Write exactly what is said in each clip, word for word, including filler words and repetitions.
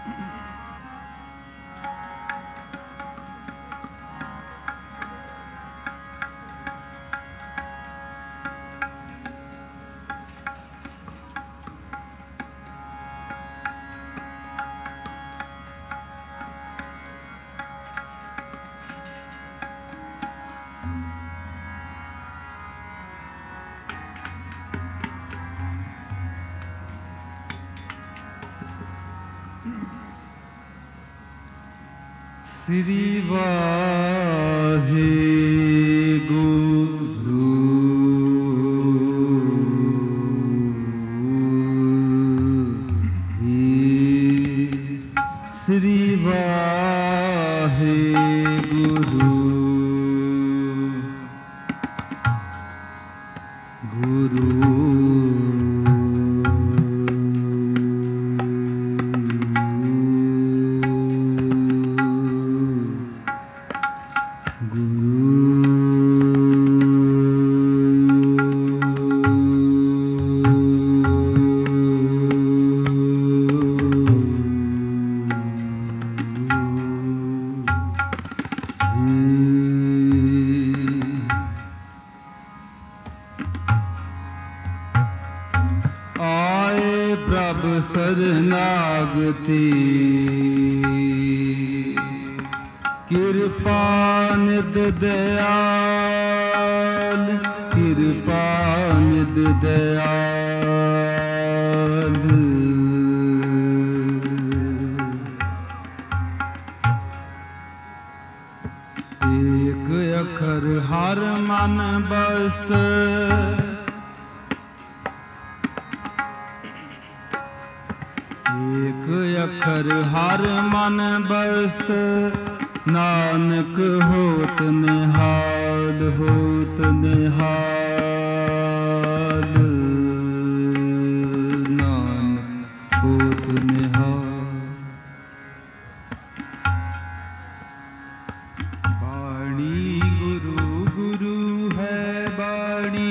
श्री वाहे गुरु जी, श्री वाहे गुरु गुरु शरणागति कृपा निध दयाल, कृपा निध दयाल। एक अखर हर मन बस्त, एक अखर हर मन बस्त, नानक होत निहाल, होत निहाल, नानक होत निहाल। वाणी गुरु गुरु है वाणी,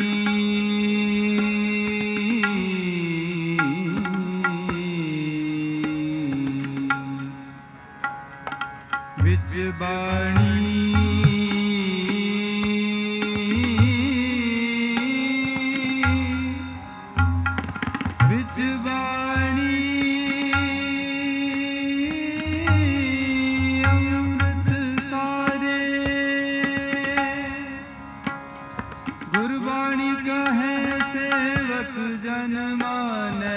विच वाणी विच वाणी अमृत सारे, गुरबाणी कहे सेवक जन माने।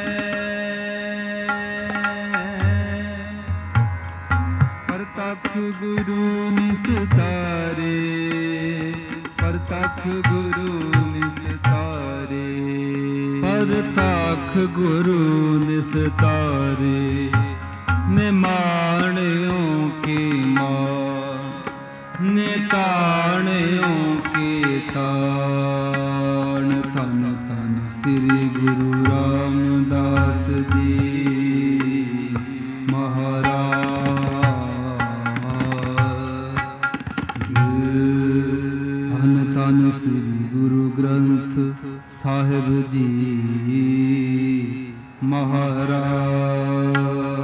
परतख गुरु निस्तारे, परतख गुरु निस्तारे, परतख गुरु निस्तारे। निमाणियों की मां, निताणियों के ताण। तन तन श्री गुरु रामदास जी महाराज। धन धन श्री गुरु ग्रंथ साहिब जी महाराज।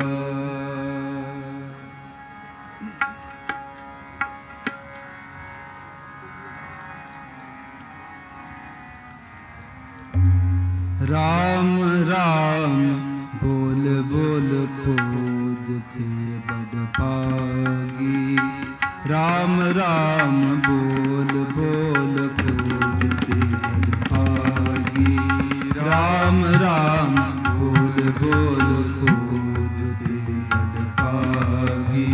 राम राम बोल बोल खोजते बड़ भागी, राम राम बोल बोल खोजते बड़ भागी, राम राम बोल बोल खोजते बड़ भागी।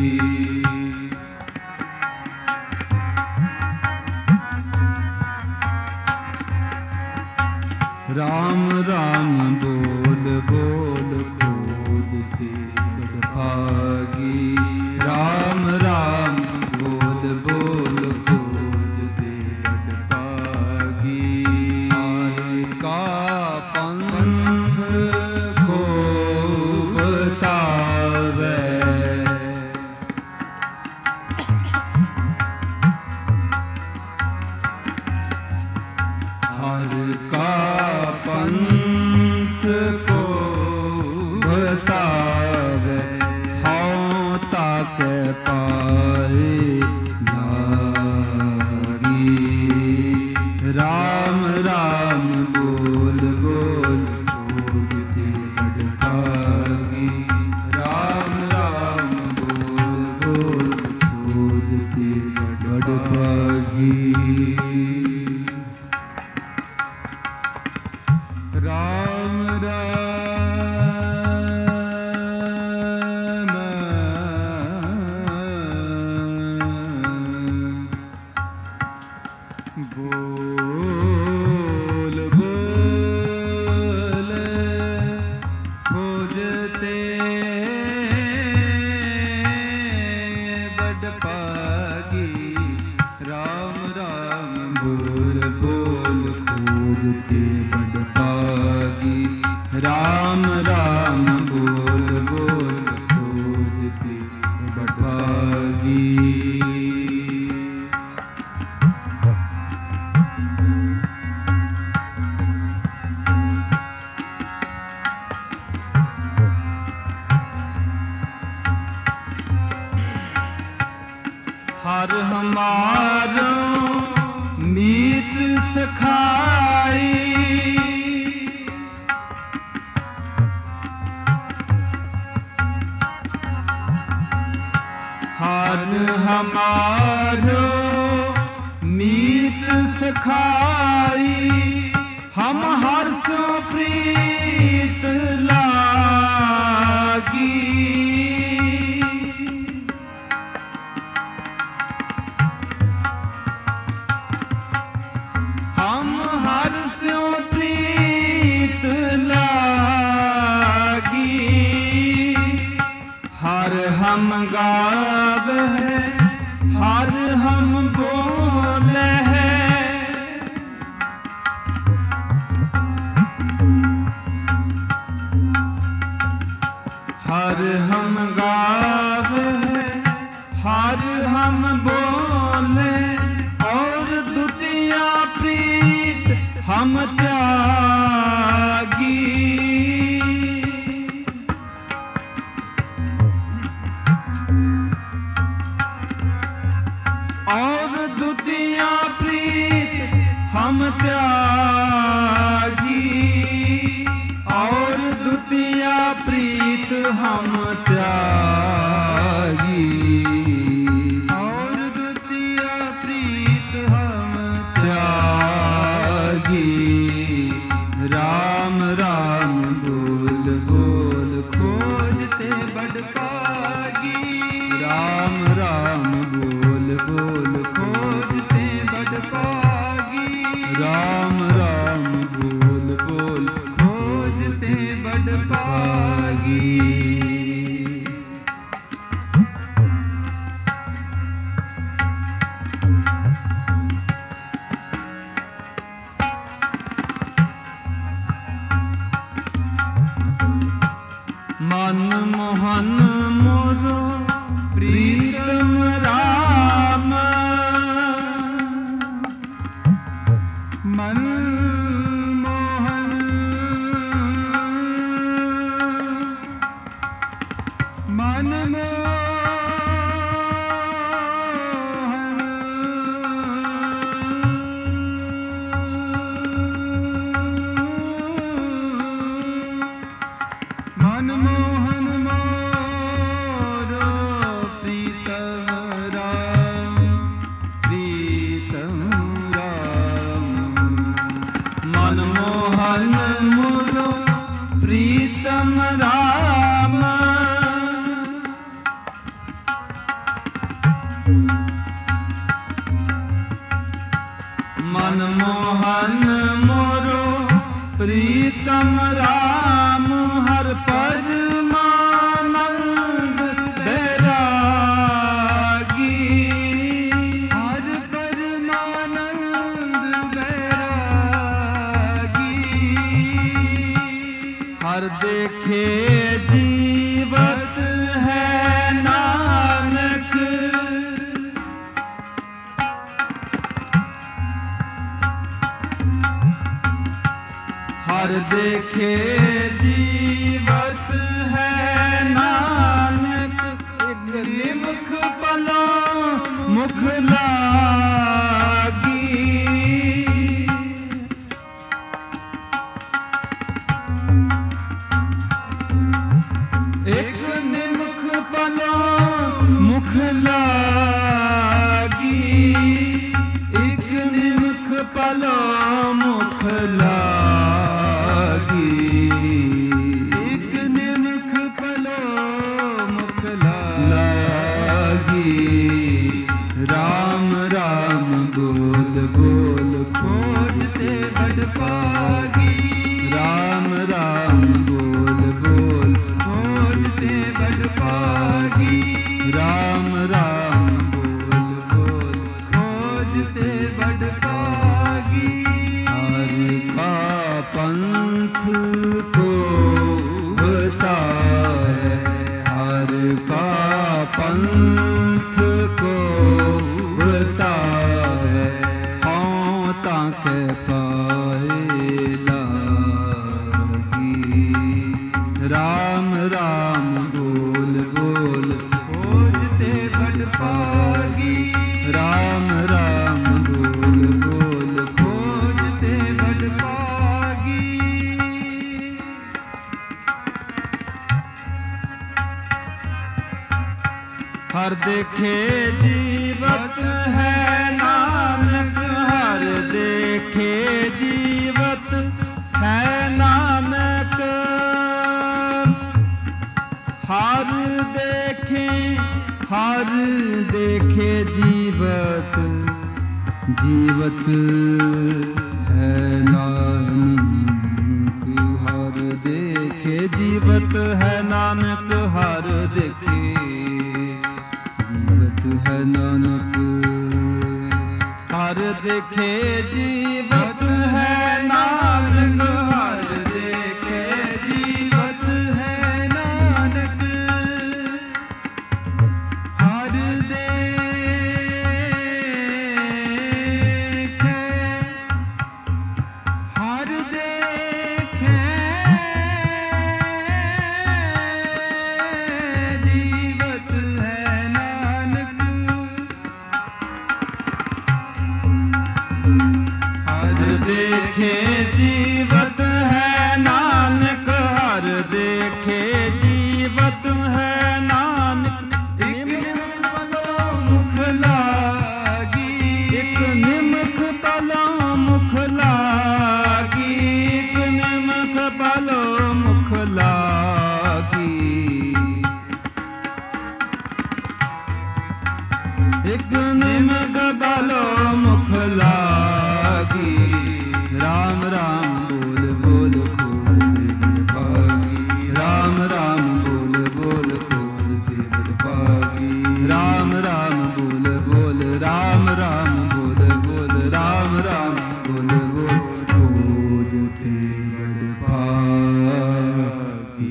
राम राम बोल बोल खोजते बड़ भागी, राम राम बोल बोल खोजते बड़ भागी। हर का पंथ को बतावे, हर का पंथ को बतावे, राम राम बोल बोल खोजते बड़भागी। हर हमारो मीत सखाई, हर हमारो मीत सखाई, हम हर सो प्रीत लागी। हम हर सो प्रीत लागी, हर हम गाव है, हर हम बोले है। हर हम गाव है, हर हम बोले, और दुतिया प्रीत हम त्यागी। और दुतिया प्रीत हम त्यागी, और दुतिया प्रीत हम त्यागी, और दुतिया प्रीत हम त्यागी। राम राम बोल बोल खोजते बड़भागी। राम राम बोल बोल खोजते बड़भागी। राम राम बोल बोल खोजते बड़भागी। मन मोहन मोरो प्रीतम राम, मन मोहन मन मोहन मन मोहन मोरो प्रीतम राम, प्रीतम राम। मन मोहन मोरो प्रीतम राम, मन मोहन मोरो प्रीतम राम। हर परमानंद बैरागी, हर परमानंद बैरागी। हर देखे जीवत है नानक, हर देखे जीवत है नानक। एक निमुख पलो मुख लागी, एक निमुख पलो मुख लागी, एक निमुख पलो मुख लागी। एक निमख पलो मुख लागी। राम राम बोल बोल खोजते बड़ पागी। राम राम बोल बोल खोजते बड़ पागी। राम राम बोल बोल खोजते बड़ पागी। हर का पंथ को बताए, हर का पंथ को बताए, हाँ ताके पाए लागी। राम राम बोल बोल खोजते बड़ पागी। राम राम बोल बोल खोजते बड़ पागी। हर देखे जीवत है नानक, हर देखे जीवत है नानक। हर देखे हर देखे जीवत, जीवत है नानक। हर देखे जीवत है नानक, हर देखे जीवत है नानक। हर देखे जीवत है नानक, हर देखे जीवत है नानक। हर देखे हर देखे जीवत है नानक। हर देखे जीवत है नानक, हर देखे जीवत है नानक। एक निमख पलो मुख लागी। एक निमख पलो मुख लागी। एक निमख पलो मुख लागी। एक निमख पलो मुख लागी। राम राम बोल बोल खोजते बड़ पागी। राम राम बोल बोल खोजते बड़ पागी। राम राम बोल बोल राम राम बोल बोल राम राम बोल बोल खोजते बड़ पागी।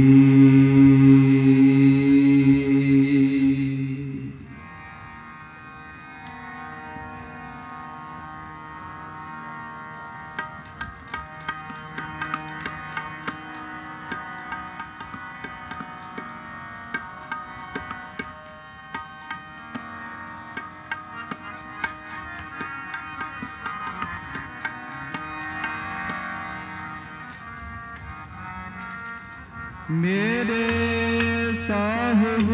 मेरे साहिब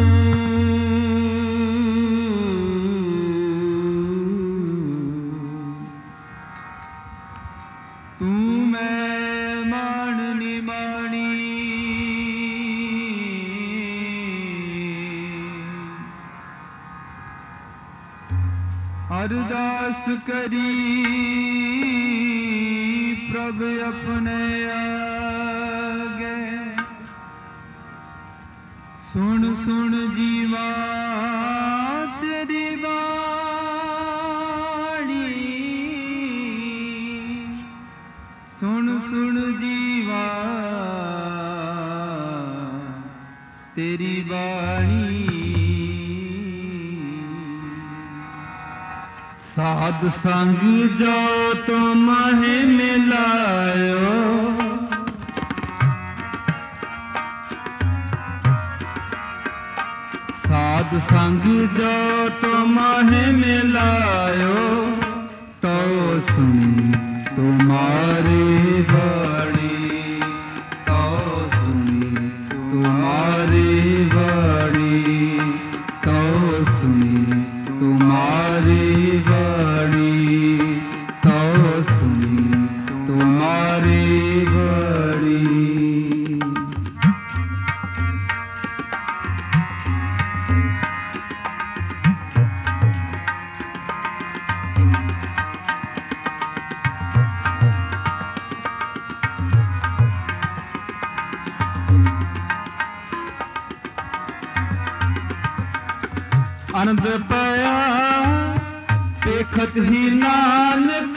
तू मैं माननी मानी। अरदास करी प्रभ अपने आगे। सुन सुन जीवा तेरी बाणी। सुन सुन जीवा तेरी बाणी। साध संग जो तो महे मिलायो। साध संग जो तो महे मिलायो। तो सुन तुम्हारी बाणी। तो सुन तुम्हारी बाणी। तो सुन तुम्हारी बाणी। तो सुन तुम्हारी बाणी। आनंद पाया देखत ही नानक,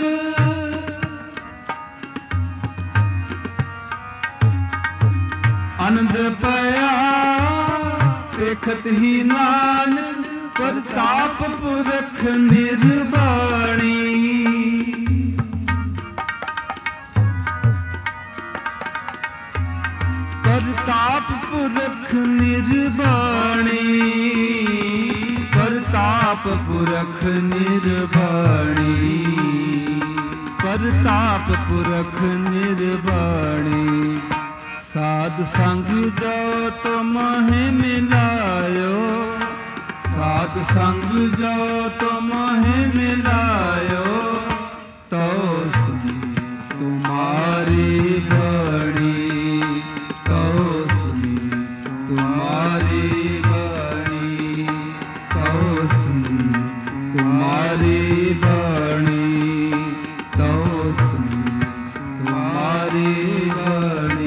आनंद पाया देखत ही नानक, प्रताप पुरख निर्वाणी। प्रताप पुरख निर्वाणी, प्रताप पुरख निर्वाणी, प्रताप पुरख निर्वाणी। साध संग जो तुम्हें मिलायो, साध संग जो तुम्हें मिलायो, तो सुनी तुम्हारी वाणी, तो सुनी तुम्हारी वाणी, तो सुनी तुम्हारी वाणी, तो सुनी तुम्हारी वाणी।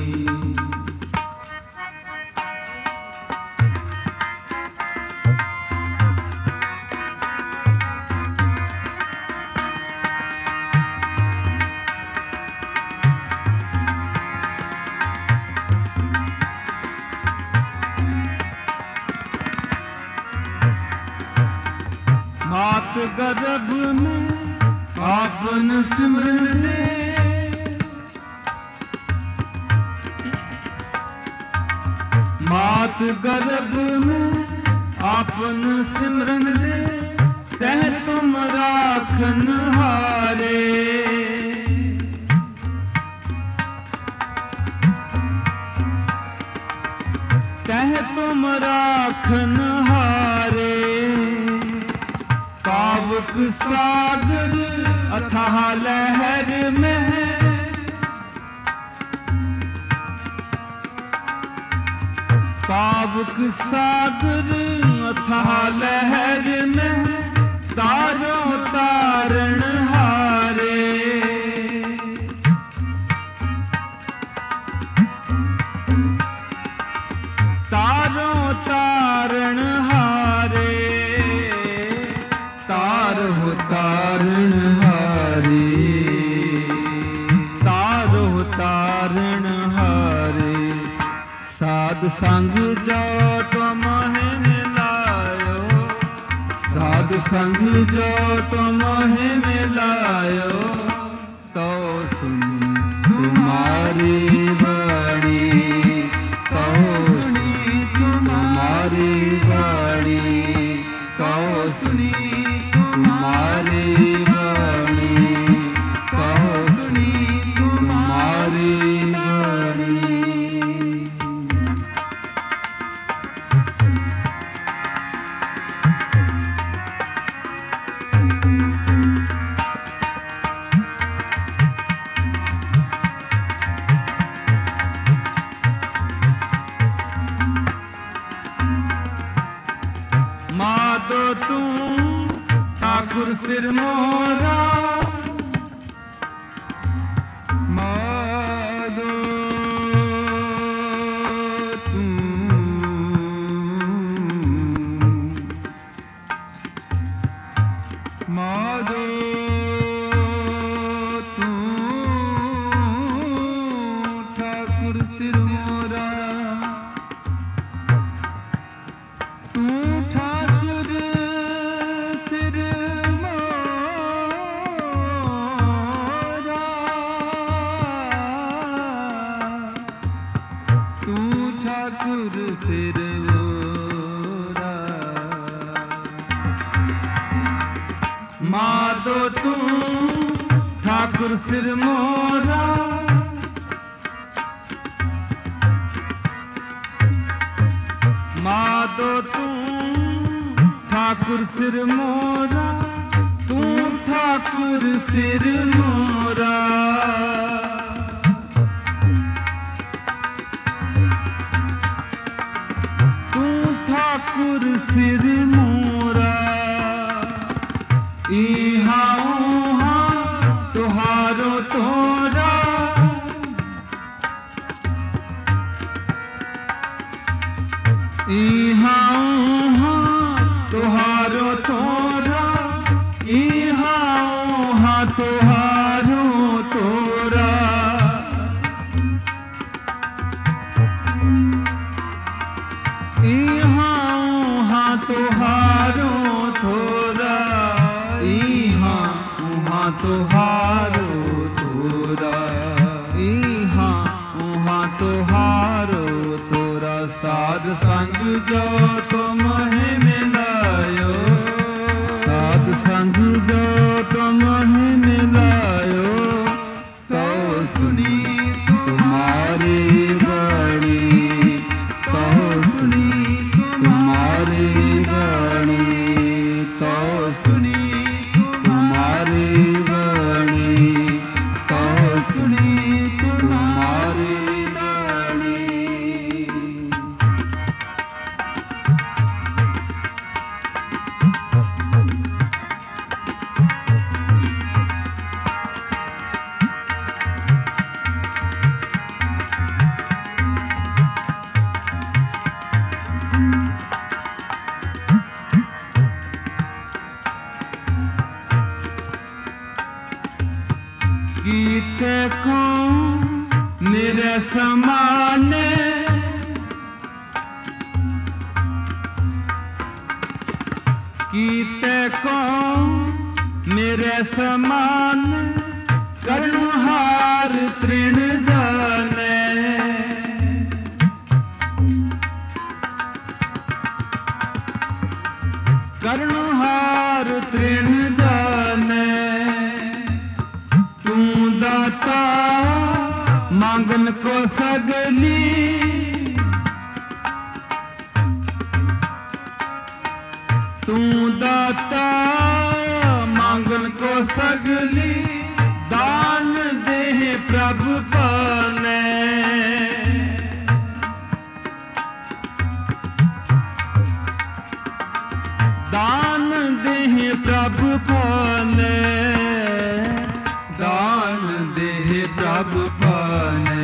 मात गर्भ में आपन सिमरन ले, मात गर्भ में आपन सिमरन ले, तह तुम राखन हारे। तह तुम राखन हारे, पावक सागर अथाह लहर में है, पावक सागर अथाह लहर में है, तारों तारण हारे। तारों तारण हारे, तारो तारण हारे, तारो तारण हारे। साध संग जो तुम्हें मिलायो, साध संग जो तुम्हें मिलायो, तो सुनी तुम्हारी वाणी, तो सुनी तुम्हारी वाणी, तो सुनी तुम्हारी वाणी, तो सुनी तुम्हारी वाणी। माधो तू ठाकुर सिर मोरा, माधो तू, माधो तू ठाकुर सिर मोरा, तू ठाकुर सिर मोरा, तू ठाकुर सिर मोरा। माधो तू ठाकुर सिर मोरा, माधो तू ठाकुर सिर मोरा, तू ठाकुर सिर मोरा। तू ठाकुर सिर मोरा, इहा उहा तुहारो तोरा, इहा उहा तुहारो तोरा, इहाँ उहाँ तुहारो तोरा। साध संग जो तुम्हें मिलायो, साध संग जो तुम्हें मिलायो, तो सुनी तुम्हारी वाणी, तो सुनी तुम्हारी वाणी, तो सुनी तुम्हारी वाणी, तो सुनी तुम्हारी वाणी। कीते को मेरे समाने, कीते को मेरे समान, कर्णहार तृण जाने। कर्णहार तृण जाने, तू दाता मांगन को सगली, तू दाता मांगन को सगली, दान दे प्रभु पाने। दान दे प्रभु पाने, दान दे प्रभु पाने,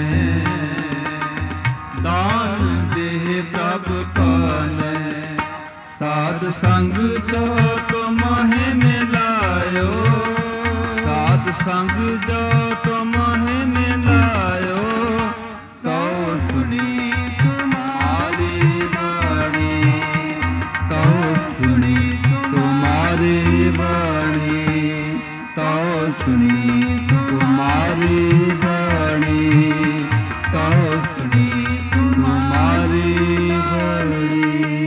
दान दे प्रभु पाने। साध संग जो तुम्हें मिलायो, साध संग जो तुम्हें मिलायो, तो सुनी तुम्हारी वाणी, तो सुनी तुम्हारी वाणी, तो सुनी तुम्हारी वाणी, तो सुनी तुम्हारी वाणी।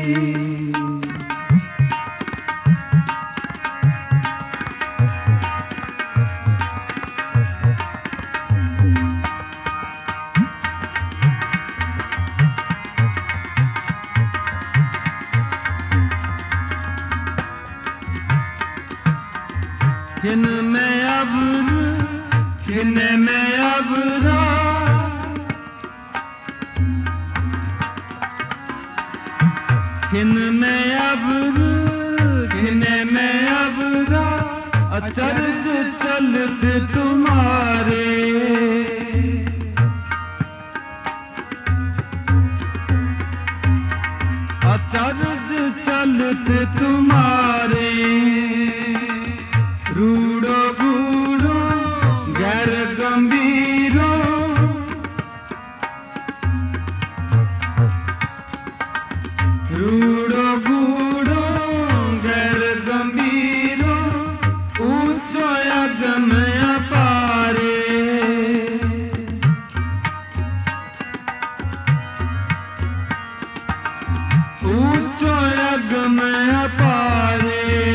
खिन में अब्र, खिन में अब्रा, खिन में अब्र, खिन में अब्रा, अचरज चलत तुम्हारे। अचरज चलत तुम्हारे, रूड़ो गूड़ो गैर गंभीरो, रूड़ो गूड़ो गैर गंभीरो, ऊंचो अगम अपारे। ऊंचो अगम अपारे,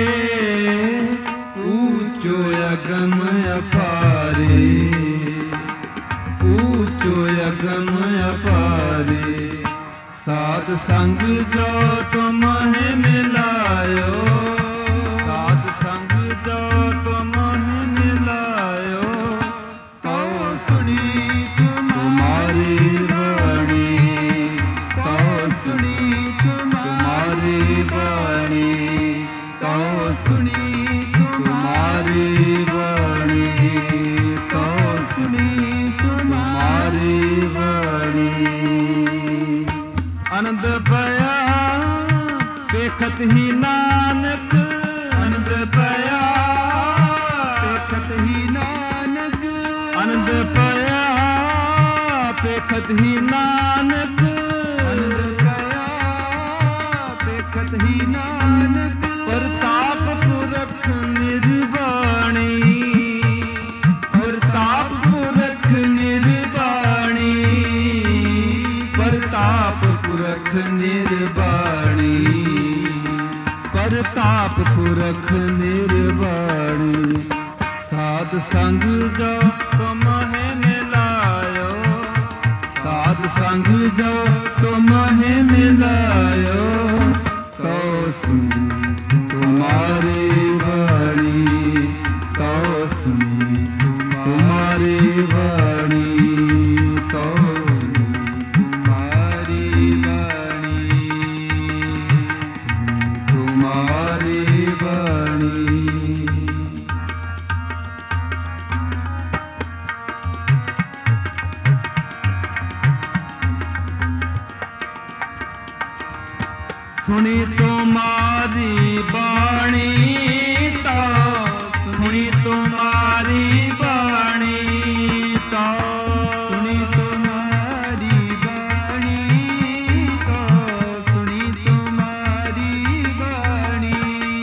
ऊंचो अगम अपारे, ऊंचो अगम अपारे। साध संग जो तुम्हें मिलायो, साध संग जो तुम्हें मिलायो, तो सुनी तुम्हारी वाणी, तो सुनी तुम्हारी वाणी, तो सुनी तुम्हारी वाणी, तो सुनी तुम्हारी वाणी। आनंद पया देखत ही नानक, आनंद पया देखत ही नानक, आनंद पया देखत ही नानक, आनंद पया देखत ही नानक। प्रताप पुरख निर्वाणी, ਨਿਰਬਾਣੀ, ਪ੍ਰਤਾਪ ਪੁਰਖ ਨਿਰਬਾਣੀ। ਸਾਧ ਸੰਗ ਜੋ ਤੁਮਹਿ ਮਿਲਾਇਓ, ਸਾਧ ਸੰਗ ਜੋ ਤੁਮਹਿ ਮਿਲਾਇਓ, ਤੋ ਸੁਣੀ ਤੁਮਾਰੀ ਬਾਣੀ, ਤੋ ਸੁਣੀ ਤੁਮਾਰੀ ਬਾਣੀ, ਤੋ ਸੁਣੀ ਤੁਮਾਰੀ ਬਾਣੀ, ਤੁਮਾਰੀ ਬਾਣੀ। ਸੁਣੀ ਤੁਮਾਰੀ ਬਾਣੀ, ਤਾ ਸੁਣੀ ਤੁਮਾਰੀ ਬਾਣੀ, ਤਾ ਸੁਣੀ ਤੁਮਾਰੀ ਬਾਣੀ, ਤਾ ਸੁਣੀ ਤੁਮਾਰੀ ਬਾਣੀ,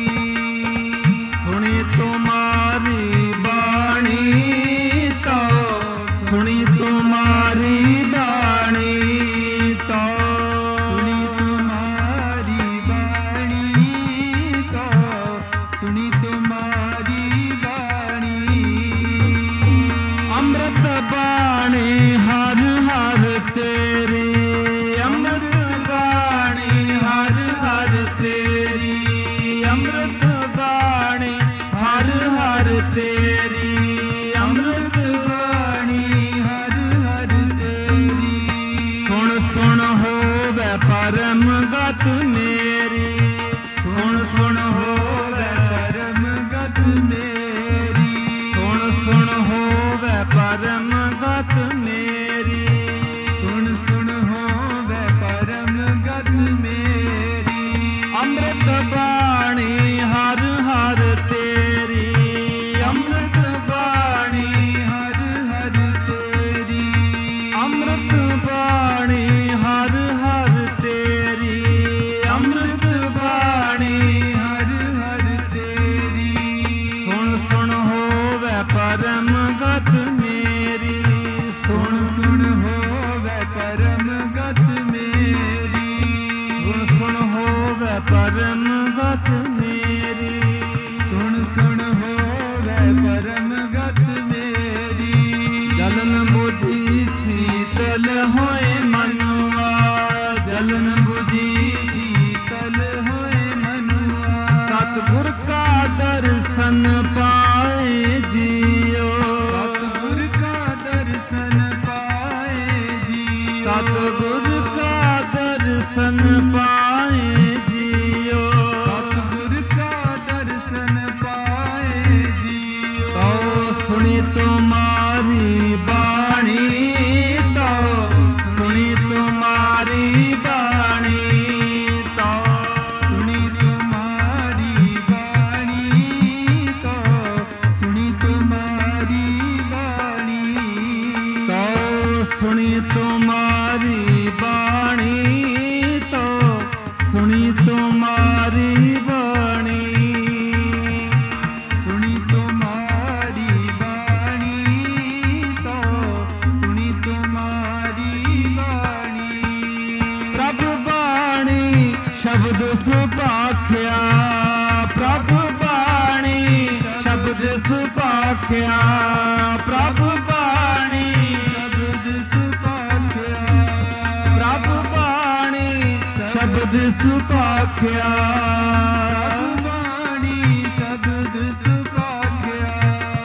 ਸੁਣੀ ਤੁਮਾਰੀ ਬਾਣੀ, ਤਾ ਸੁਣੀ ਤੁਮਾਰੀ ਬਾਣੀ, ਤਾ ਸੁਣੀ ਤੁਮਾਰੀ ਬਾਣੀ, ਤਾ ਸੁਣੀ ਤੁਮਾਰੀ ਬਾਣੀ। ਅੰਮ੍ਰਿਤ ਬਾਣੀ ਹਰ ਹਰ ਤੇਰੀ, ਅੰਮ੍ਰਿਤ ਬਾਣੀ ਹਰ ਹਰ ਤੇਰੀ, ਅੰਮ੍ਰਿਤ ਬਾਣੀ ਹਰ ਹਰ ਤੇਰੀ, ਅੰਮ੍ਰਿਤ ਬਾਣੀ ਹਰ ਹਰ ਤੇਰੀ। ਸੁਣ ਸੁਣ ਹੋਵੇ ਪਰਮ ਗਤ ਮੇਰੀ, ਸੁਣ ਸੁਣ ਹੋਵੇ ਪਰਮ ਗਤ ਮੇਰੀ, ਸੁਣ ਸੁਣ ਹੋਵੇ ਪਰਮ ਗਤ ਮੇਰੀ, ਸੁਣ ਸੁਣ ਹੋਵੇ ਪਰਮ ਗਤ ਮੇਰੀ। ਅੰਮ੍ਰਿਤ ਬਾਣੀ ਹਰ ਹਰ ਤੇਰੀ, ਅੰਮ੍ਰਿਤ ਬਾਣੀ ਹਰ ਹਰ ਤੇਰੀ, ਅੰਮ੍ਰਿਤ ਬਾਣੀ ਹਰ ਹਰ ਤੇਰੀ, ਅੰਮ੍ਰਿਤ ਬਾਣੀ ਹਰ ਹਰ ਤੇਰੀ। ਸੁਣ ਸੁਣ ਹੋਵੇ ਪਰਮ ਗਤ ਮੇਰੀ, ਸੁਣ ਸੁਣ ਹੋਵੇ ਪਰਮ ਗਤ ਮੇਰੀ, ਸੁਣ ਸੁਣ ਹੋਵੇ ਪਰਮ ਗਤ ਮੇਰੀ, ਸੁਣ ਸੁਣ ਹੋਵੇ ਪਰਮ ਗਤ ਮੇਰੀ। ਜਲਨ ਬੁਝੀ ਸੀਤਲ ਹੋਏ ਮਨੁਆ, ਜਲਨ ਬੁਝੀ ਸੀਤਲ ਹੋਏ ਮਨੁਆ। ਸਤਿਗੁਰ ਕਾ ਦਰਸ਼ਨ ਪਾਏ ਜੀਓ, ਸਤਿਗੁਰ ਕਾ ਦਰਸ਼ਨ ਪਾਏ ਜੀਓ, ਸਤਿਗੁਰ ਕਾ ਦਰਸ਼ਨ ਪਾਏ ਜੀਓ, ਸਤਿਗੁਰ ਕਾ ਦਰਸ਼ਨ ਪਾਏ ਜੀਓ। ਤੋ ਸੁਣੀ ਤੁਮਾਰੀ ਬਾਣੀ, ਤੋ ਸੁਣੀ ਤੁਮਾਰੀ ਬਾਣੀ, ਤੋ ਸੁਣੀ ਤੁਮਾਰੀ ਬਾਣੀ, ਤੋ ਸੁਣੀ ਤੁਮਾਰੀ ਬਾਣੀ, ਤੋ ਸੁਣੀ ਤੁਮਾਰੀ ਬਾਣੀ, ਤੋ ਸੁਣੀ ਤੁਮਾਰੀ ਬਾਣੀ, ਸੁਣੀ ਤੁਮਾਰੀ ਬਾਣੀ, ਤੋ ਸੁਣੀ ਤੁਮਾਰੀ ਬਾਣੀ। ਪ੍ਰਭ ਬਾਣੀ ਸ਼ਬਦ ਸੁਭਾਖਿਆ, ਪ੍ਰਭ ਬਾਣੀ ਸ਼ਬਦ ਸੁਭਾਖਿਆ, ਪ੍ਰਭ ਬਾਣੀ ਸ਼ਬਦ ਸੁਭਾਖਿਆ, ਪ੍ਰਭ ਬਾਣੀ ਸ਼ਬਦ ਸੁਭਾਖਿਆ, ਪ੍ਰਭ ਬਾਣੀ ਸ਼ਬਦ ਸੁਭਾਖਿਆ।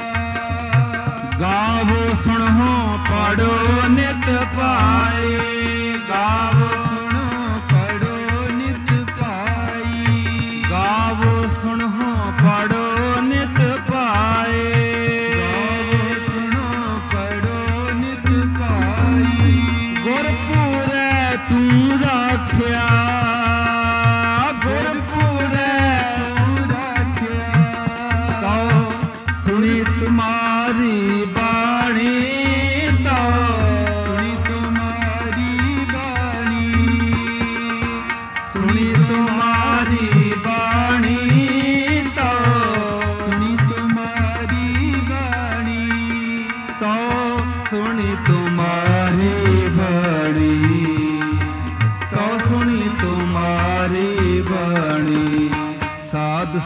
ਗਾਵੋ ਸੁਣੋ ਪੜੋ ਨਿਤ ਪਾਏ, ਗਾਵੋ ਸੁਣੋ ਪੜੋ ਨਿਤ ਪਾਈ, ਗਾਵੋ ਸੁਣੋ ਪੜੋ ਨਿਤ ਪਾਏ, ਗਾਵੋ ਸੁਣੋ ਪੜੋ ਨਿਤ ਪਾਈ। ਗੁਰਪੁਰੈ ਤੂੰ ਰਾਖਿਆ, ਗੁਰਪੁਰੈ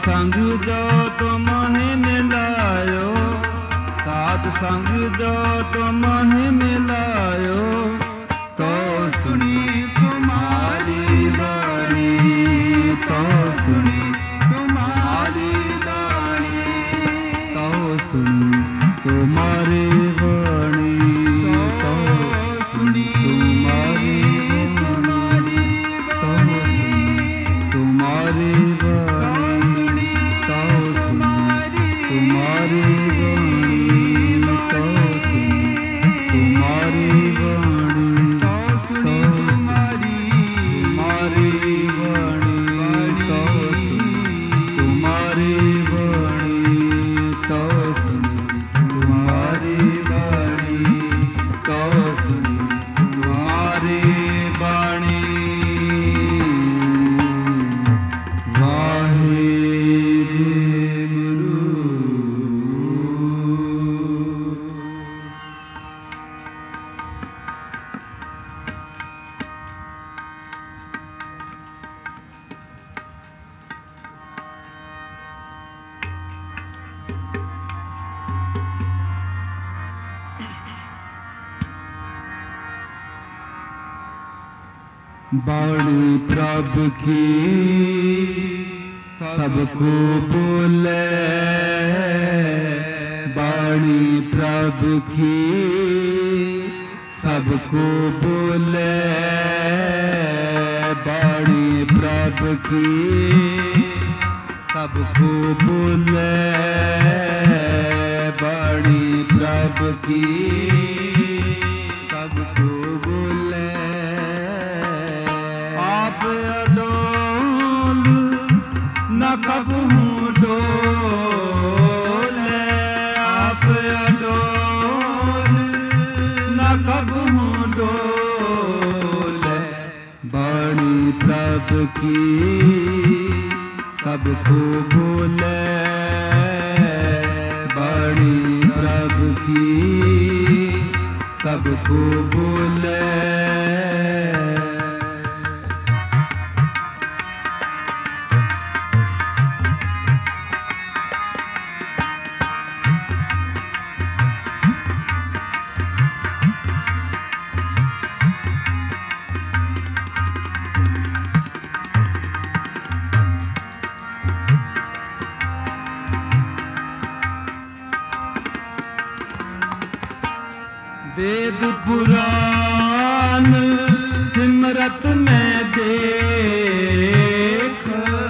संग जो तुम्हें मिलायो, साध संग जो तुम्हें मिलायो, तो सुनी तुम्हारी वाणी, तो सुनी तुम्हारी वाणी, तो सुनी तुम्हारी वाणी, तो सुनी तुम्हारी वाणी, तो सुनी तुम्हारी वाणी, तो सुनी तुम्हारी वाणी, तो सुनी तुम्हारी वाणी, तो सुनी तुम्हारी वाणी, तो सुनी तुम्हारी वाणी, तो सुनी तुम्हारी वाणी, तो सुनी तुम्हारी वाणी। वाहे गुरु। बाणी प्रभ की सबको बोले, बाणी प्रभ की सबको बोले, बाणी प्रभ की सबको बोले, बाणी प्रभ की सबको बोले। आप अडोल न कबहू डोले, आप अडोल न कबहू डोले, बाणी प्रभ की सबको बोले, बाणी प्रभ की सबको बोले। वेद पुराण सिमरत में देख,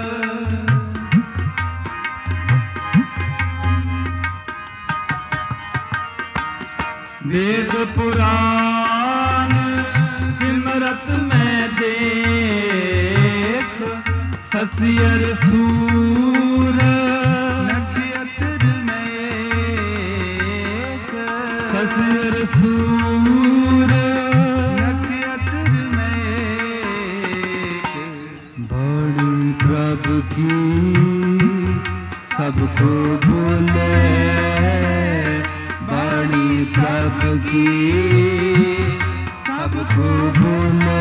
वेद पुराण सिमरत में देख, ससियर सूर नक्षत्र में एक, ससियर सूर नक्षत्र में एक, बाणी प्रभ की सबको बोले, बाणी प्रभ की सबको बोले।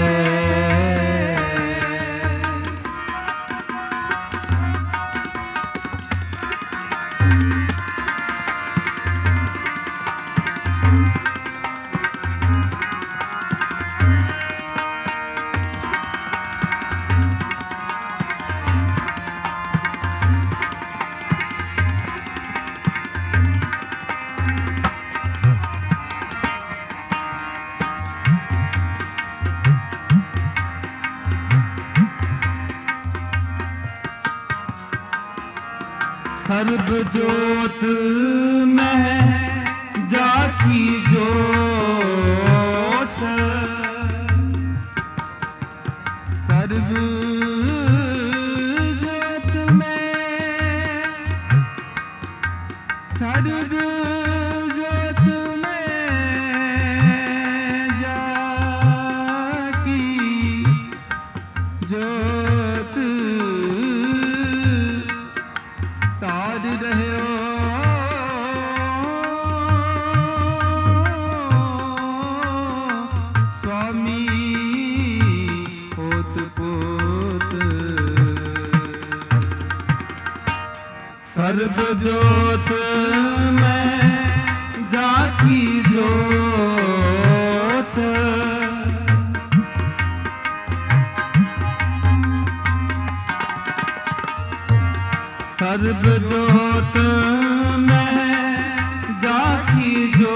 सर्व ज्योत में जाकी जोत, सर्व ज्योत में, सर्व ज्योत में जाकी ज्योत तार रहे हो स्वामी पोत पोत। सर्ब जोत में जाकी जोत, सर्ब जोत में जाकी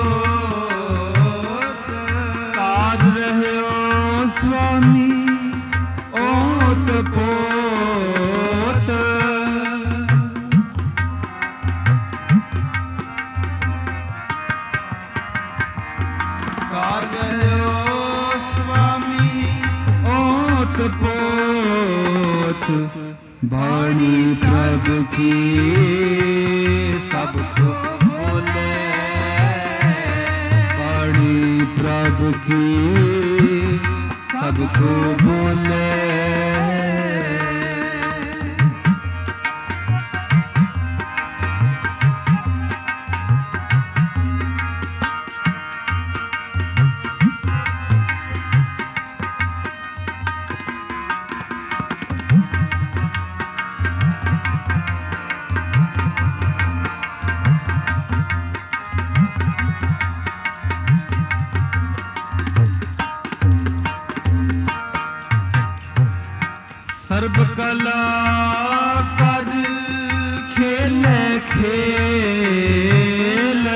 जोत, कार रहो स्वामी ओत पोत, कार रहो स्वामी ओत पोत, वाणी प्रभु की सबको बोले, वाणी प्रभु की सबको बोले। सर्ब कला कर खेले खेल,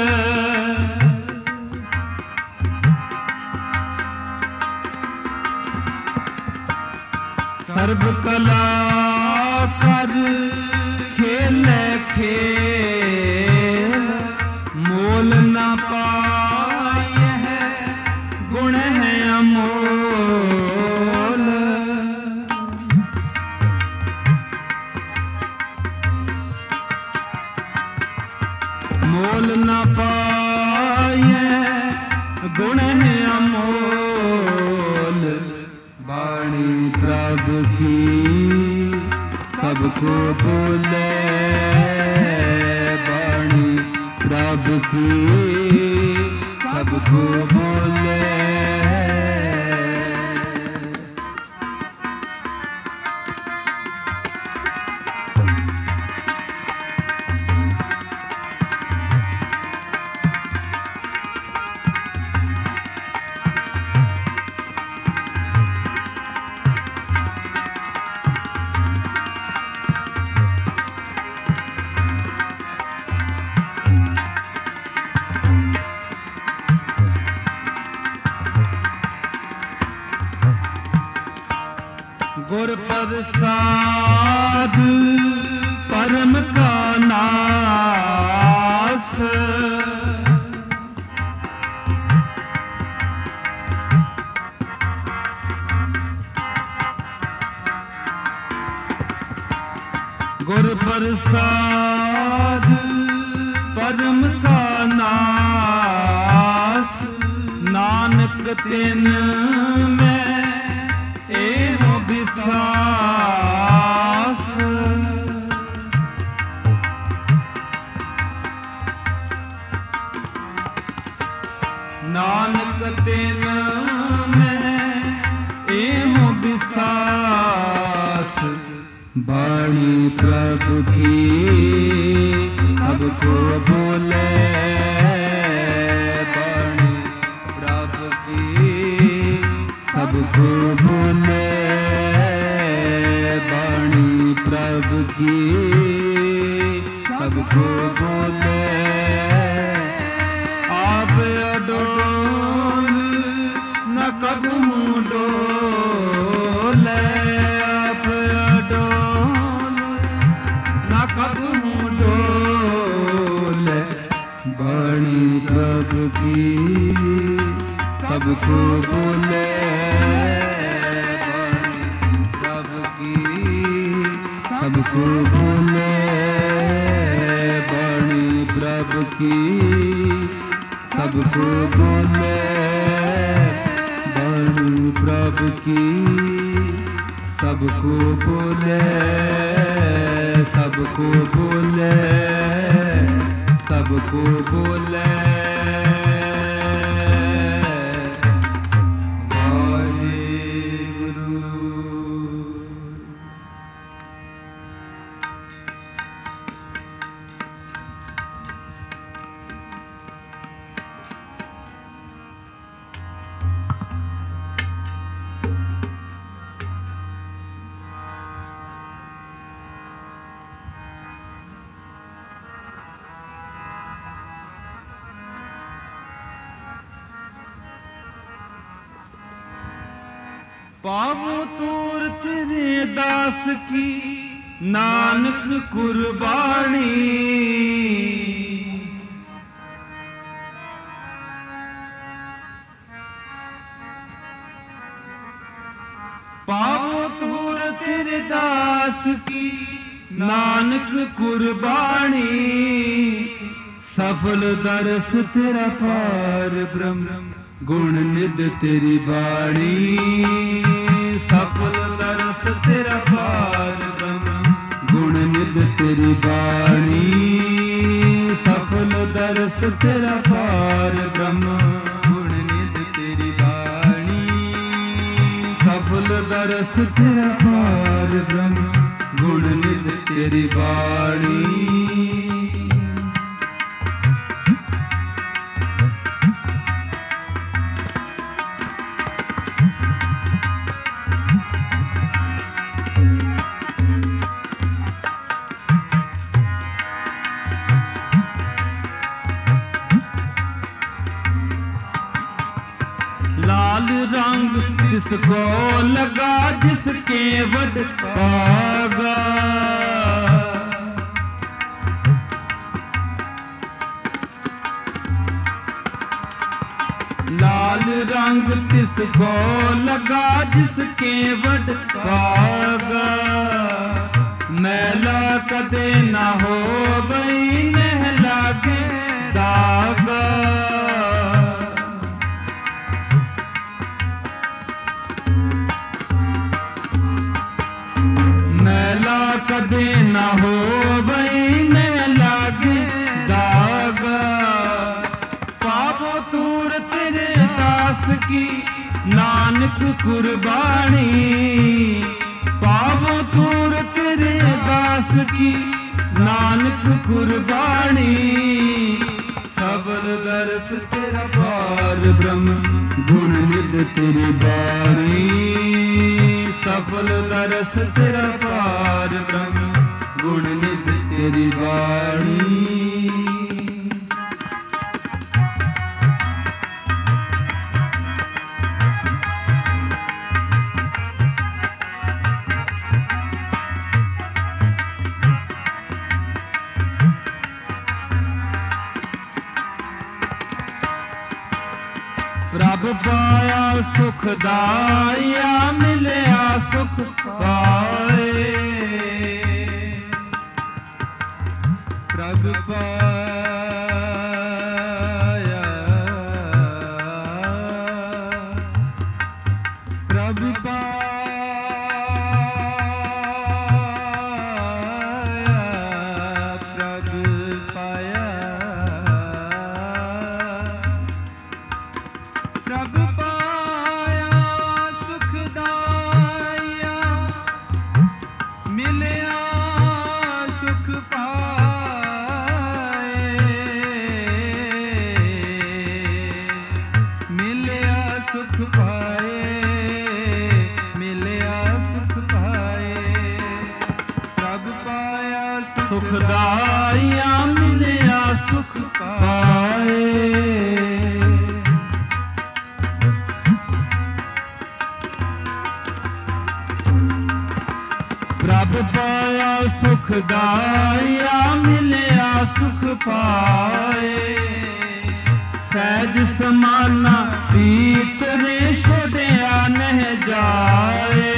सर्ब कला कर खेले खेल, मोल न पाए है गुण है अमोल, मोल न पाए गुण है अमोल, वाणी प्रभु की सबको बोले, वाणी प्रभु की सबको बोले। गुर प्रसाद परम का नास, गुर प्रसाद परम का नास, नानक तिन में एहो विश्वास, नानक तिन में एहो विश्वास, वाणी प्रभु की सबको बोले, वाणी प्रभु की सबको बोले, वाणी प्रभु की सबको बोले। आप अडोल न कदमू डोले, आप अडोल न कदमू डोले, वाणी प्रभु की सबको बोले, सबको बोले, वाणी प्रभु की सबको बोले, वाणी प्रभु की सबको बोले, सबको बोले, सबको बोले। पावो तूर तेरे दास की नानक कुर्बानी। पावो तूर तेरे दास की नानक कुर्बानी। सफल दरस तेरा पार ब्रह्म गुण निध तेरी बाणी। सफल दरस तेरा पार ब्रह्म गुण निध तेरी बाणी। सफल दरस तेरा पार ब्रह्म गुण निध तेरी बाणी। सफल दरस तेरा पार ब्रह्म गुण निध तेरी बाणी। लाल रंग जिसको लगा जिसके वड पागा। लाल रंग जिसको लगा जिसके वड पागा। मैला कदे ना हो बई न लागे दागा। कदे न हो बई न लागे दागा। पावो तूर तेरे दास की नानक कुर्बानी। पावो तूर तेरे दास की नानक कुर्बानी। सबल दरस तेरा पार ब्रह्म गुण निध तेरी बाणी। सफल दरस तेरा पार ब्रह्म गुण निध तेरी बाणी। प्रभ पाया सुखदाया मिलया सुख पाए। प्रभ पाया प्रभ पाया प्रभ पाया। प्रभ पाया सुखदाया मिलया सुख पाए। मिलया सुख पाए मिलया सुख पाए। प्रभ पाया सुखदाया मिलया सुख पाए। प्रभ पाया सुखदाया मिलया सुख पाए। सहज समाना पीत रे छोड़िया नह जाए।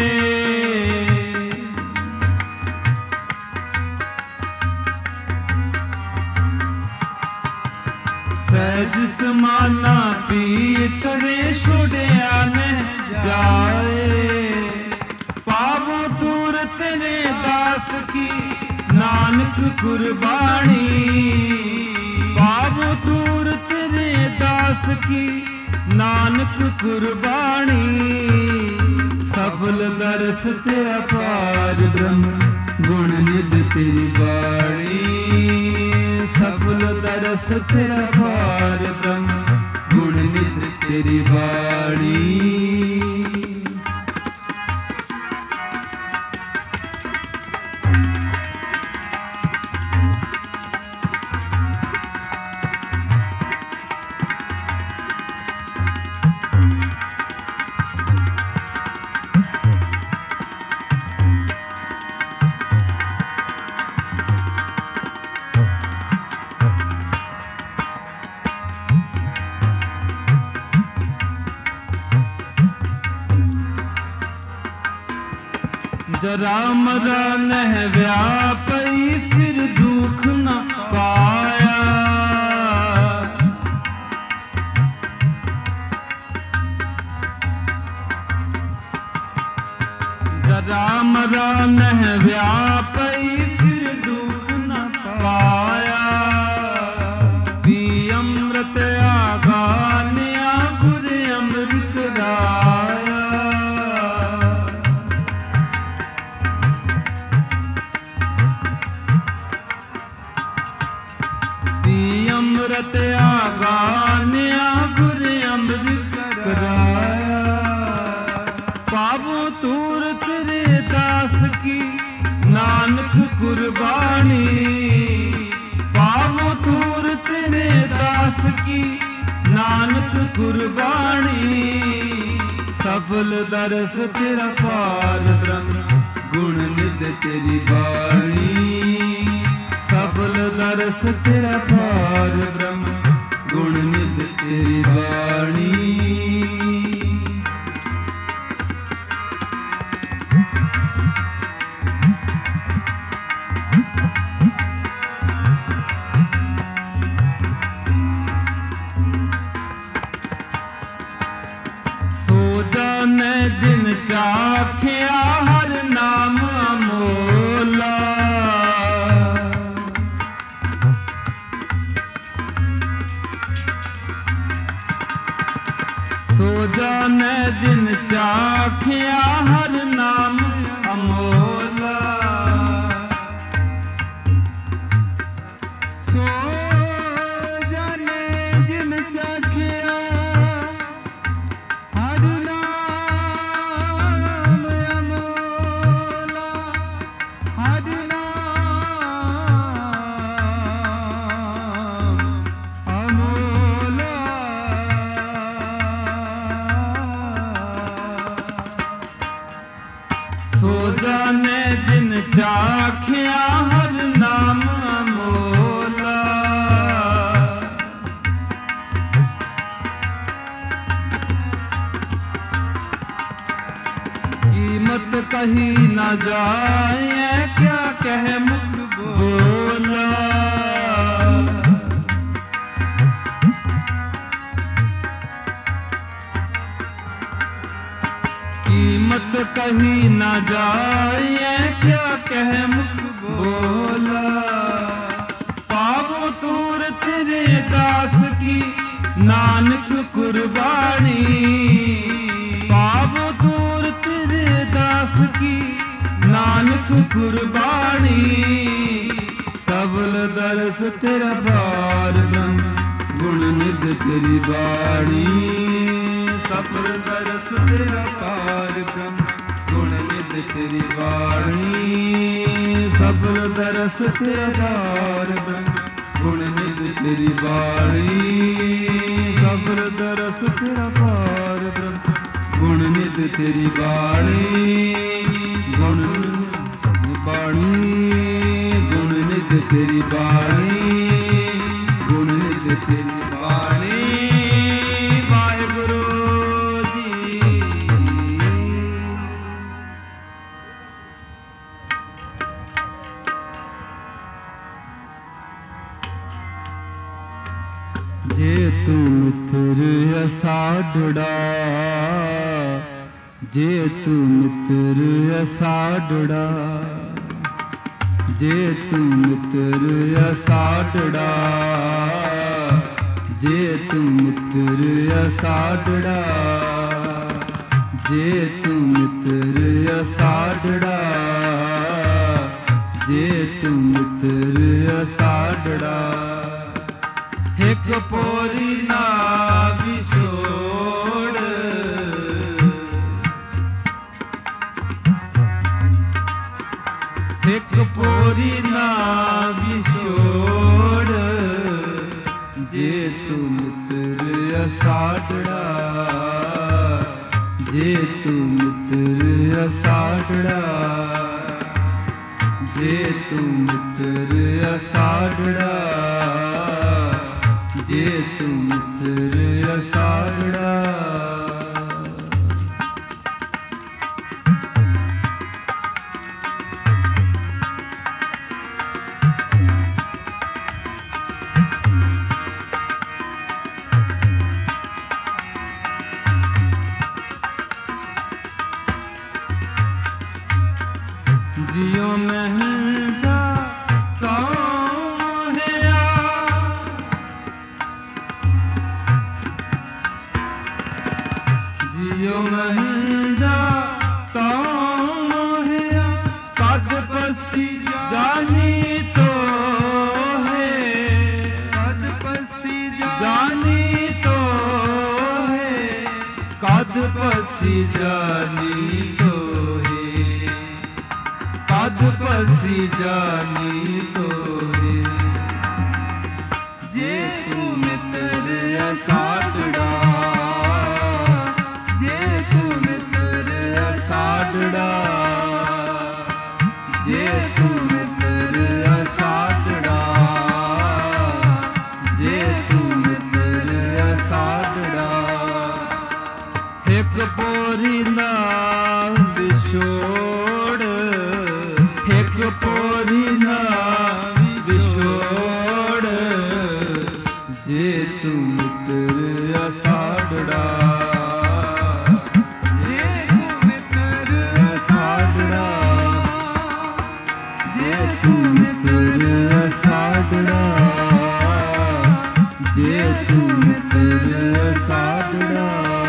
सहज समाना पीत रे छोड़िया नह जाए। पावो तूर तेरे दास की नानक कुर्बानी। पावो तूर तेरे दास की नानक कुर्बानी। सफल दरस तेरा पार ब्रह्म गुण निध तेरी बाणी। सफल दरस तेरा पार ब्रह्म गुण निध तेरी बाणी। जरा मरा नह व्यापई फिर दुख न पाया। जरा मरा नह व्यापई फिर दुख न पाया। पी अमृत आगान्या गुर अमृत राया। अमृत आगान्या गुर अमृत कराया। पावो तूर तेरे दास की नानक कुर्बानी। पावो तूर तेरे दास की नानक कुर्बानी। सफल दरस तेरा पार ब्रह्म गुण निध तेरी बाणी। सफल दरस तेरा पार ब्रह्म गुण निध तेरी वाणी। सो जाने दिन चाखिया हर नाम अमोला। सो जाने दिन चाखिया हर नाम अमोला। सो जाने दिन चाखिया हर नाम अमोला। हर नाम अमोला। सो जाने दिन चाखिया हर नाम अमोला। कीमत कही न जाए क्या कह मुख बोला। कीमत कही न जाए क्या कह मुख बोला। पावो तूर तेरे दास की नानक कुर्बानी। पावो तूर तेरे दास की नानक कुर्बानी। सबल दरस तेरा पार ब्रह्म गुण निध तेरी बाणी। सफल दरस तेरा पार ब्रह्म गुण निध तेरी वाणी। सफल दरस तेरा पार ब्रह्म गुण निध तेरी वाणी। सफल दरस तेरा पार ब्रह्म गुण निध तेरी वाणी। गुण वाणी गुण निध तेरी वाणी। गुण निध तेरी वाणी। जे तू मित्र असाढ़ड़ा। जे तू मित्र असाढ़ड़ा। जे तू मित्र असाढ़ड़ा। जे तू मित्र असाढ़ड़ा। जे तू मित्र असाढ़ड़ा। जे तू मित्र असाढ़ड़ा। एक पोरी ना विछोड़। एक पोरी ना विछोड़। जे तू मित्र असाढ़ड़ा। जे तू मित्र असाढ़ड़ा। जे तू मित्र असाढ़ड़ा। जे तू मित्र असाढ़ड़ा। जियो महंजा कौन है जियो महंजा कौन है कद पसी जानी तो है कद पसी जानी तो है कद पसी जानी तो कद पसी जानी तो जे तू मित्र साडड़ा जे तू मित्र साडड़ा जे तू मित्र साडड़ा जे तू मित्र साडड़ा एक पोरी ना विछोड़ एक पोरी ना विछोड़ जे तू मित्र साडड़ा जे तू मित्र साडड़ा जे तू मित्र साडड़ा जे तू मित्र साडड़ा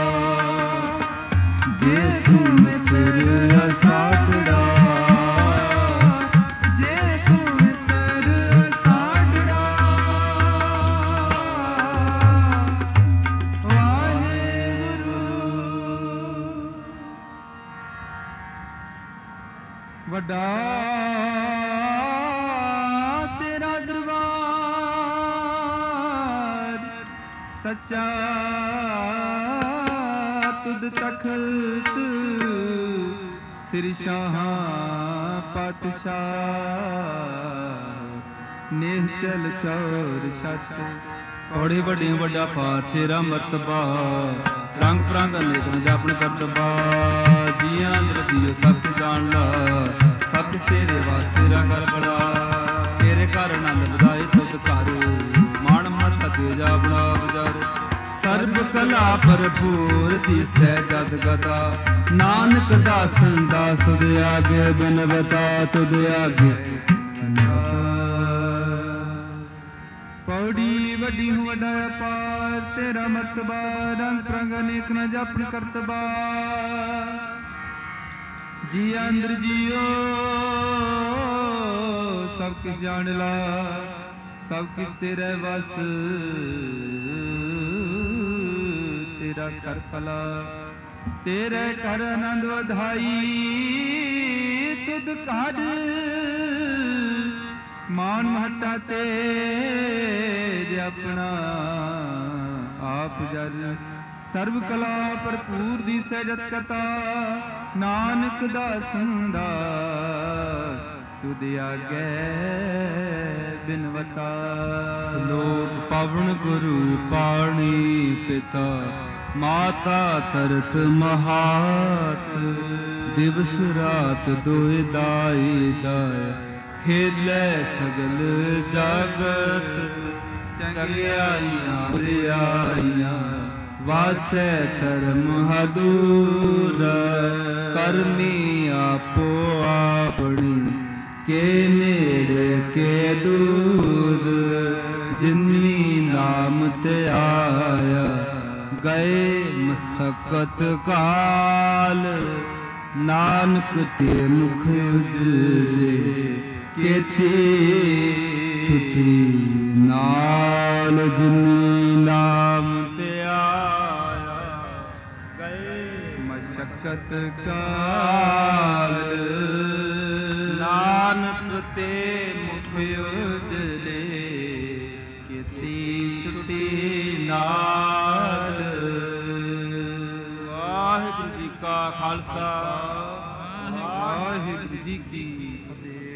जे तू मित्र साडड़ा वड्डा तेरा दरबार सच्चा तुद तखत सिर शाह पातशाह नेह चल चौर शत औड़े वड्डे वड्डा पार तेरा मरतबा रंग प्रंग अनेक न जापन करतबा जियां अंदर जियो सब जान ला सब तेरे वास्ते रंगल बड़ा तेरे घर आनंद बधाए तुद घर मान मत तेजा बड़ा बजार सर्व कला भरपूर दिसै जद गदा नानक दासन दास तुद आगे बिन बता तुद आगे पौड़ी वड्डी हूँ वड्डा अपार तेरा मर्तबा रंग रंग अनेक न जापन करतबा जी अंदर जियो सब किस जान ला सब किस तेरे बस तेरा कर फला तेरे कर आनंद वधाई तुद कर मान महता तेरे अपना आप जर सर्व कला भरपूर दी सहजत कथा नानक दासन दा तुद आगे बिनवता श्लोक पवन गुरु पाणी पिता माता तरत महात दिवस रात दोए दाई दाय खेले सगल जागत चंगियाइयां बुराइयां वाचे धर्म हदूर करमी आपो आपनी के नेड़े के दूर जिन्नी नाम ते आया गए मसकत काल नानक ते मुख उजले केते छुटी नाल जिन्नी नाम ते आया गए मशक्कत काल नानक ते मुख उजले केती छुटी नाल। वाहिगुरू जी का खालसा वाहिगुरू जी की फतेह।